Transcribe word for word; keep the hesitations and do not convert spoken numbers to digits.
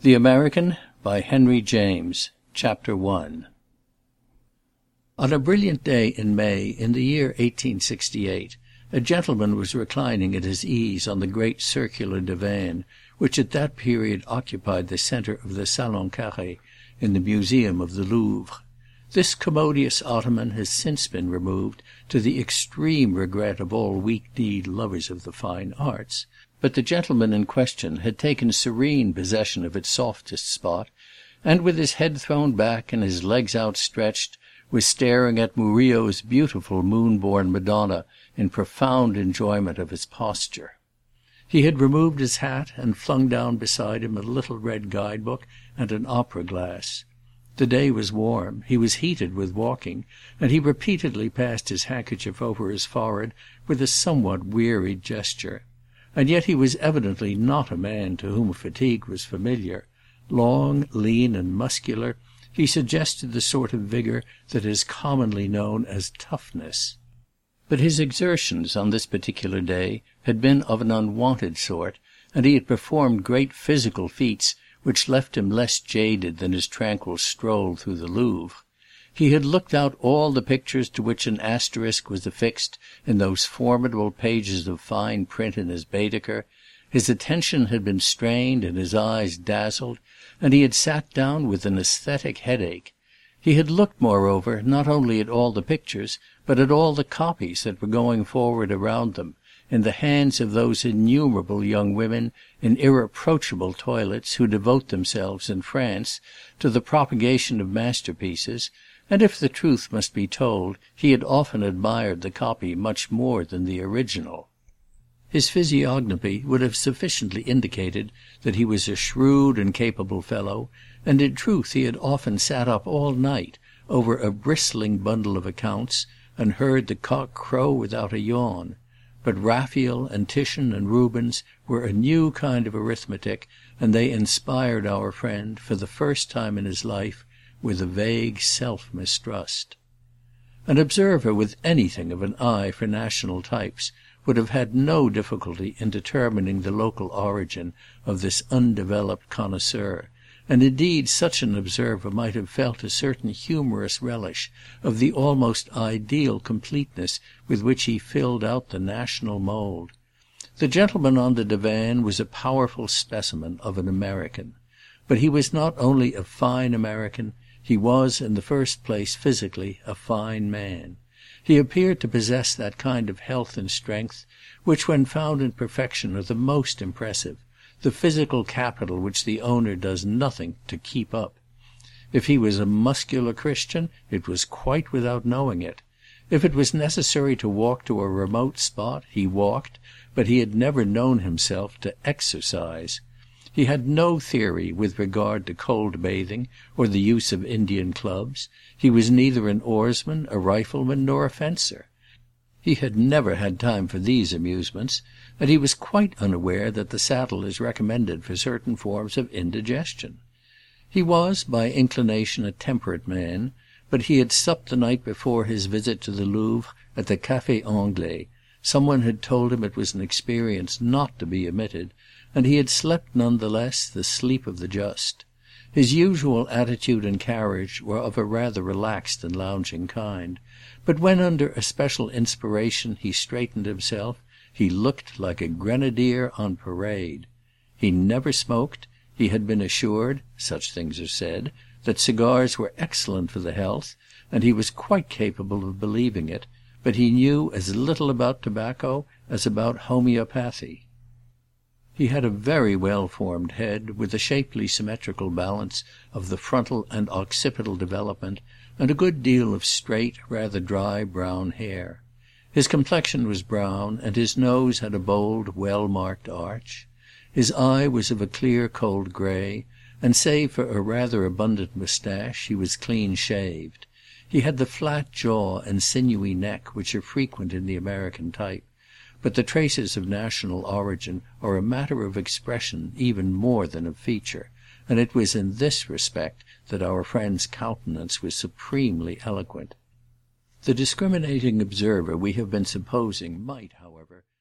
The American by Henry James. Chapter one. On a brilliant day in May in the year eighteen sixty-eight, a gentleman was reclining at his ease on the great circular divan which at that period occupied the centre of the Salon Carré in the Museum of the Louvre. This commodious ottoman has since been removed, to the extreme regret of all weak-kneed lovers of the fine arts, but the gentleman in question had taken serene possession of its softest spot, and with his head thrown back and his legs outstretched, was staring at Murillo's beautiful moon-born Madonna in profound enjoyment of his posture. He had removed his hat and flung down beside him a little red guide-book and an opera-glass. The day was warm, he was heated with walking, and he repeatedly passed his handkerchief over his forehead with a somewhat wearied gesture. And yet he was evidently not a man to whom fatigue was familiar. Long, lean, and muscular, he suggested the sort of vigour that is commonly known as toughness. But his exertions on this particular day had been of an unwonted sort, and he had performed great physical feats which left him less jaded than his tranquil stroll through the Louvre. He had looked out all the pictures to which an asterisk was affixed in those formidable pages of fine print in his Baedeker. His attention had been strained and his eyes dazzled, and he had sat down with an aesthetic headache. He had looked, moreover, not only at all the pictures, but at all the copies that were going forward around them, in the hands of those innumerable young women in irreproachable toilets who devote themselves, in France, to the propagation of masterpieces, and if the truth must be told, he had often admired the copy much more than the original. His physiognomy would have sufficiently indicated that he was a shrewd and capable fellow, and in truth he had often sat up all night over a bristling bundle of accounts and heard the cock crow without a yawn. But Raphael and Titian and Rubens were a new kind of arithmetic, and they inspired our friend, for the first time in his life, with a vague self-mistrust. An observer with anything of an eye for national types would have had no difficulty in determining the local origin of this undeveloped connoisseur, and indeed such an observer might have felt a certain humorous relish of the almost ideal completeness with which he filled out the national mould. The gentleman on the divan was a powerful specimen of an American. But he was not only a fine American, he was, in the first place, physically, a fine man. He appeared to possess that kind of health and strength which, when found in perfection, are the most impressive, the physical capital which the owner does nothing to keep up. If he was a muscular Christian, it was quite without knowing it. If it was necessary to walk to a remote spot, he walked, but he had never known himself to exercise. He had no theory with regard to cold bathing or the use of Indian clubs. He was neither an oarsman, a rifleman, nor a fencer. He had never had time for these amusements, and he was quite unaware that the saddle is recommended for certain forms of indigestion. He was, by inclination, a temperate man, but he had supped the night before his visit to the Louvre at the Café Anglais. Someone had told him it was an experience not to be omitted, and he had slept none the less the sleep of the just. His usual attitude and carriage were of a rather relaxed and lounging kind, but when under a special inspiration he straightened himself, he looked like a grenadier on parade. He never smoked. He had been assured, such things are said, that cigars were excellent for the health, and he was quite capable of believing it, but he knew as little about tobacco as about homeopathy. He had a very well-formed head, with a shapely symmetrical balance of the frontal and occipital development, and a good deal of straight, rather dry brown hair. His complexion was brown, and his nose had a bold, well-marked arch. His eye was of a clear cold grey, and save for a rather abundant moustache, he was clean-shaved. He had the flat jaw and sinewy neck which are frequent in the American type, but the traces of national origin are a matter of expression even more than of feature, and it was in this respect that our friend's countenance was supremely eloquent. The discriminating observer we have been supposing might, however,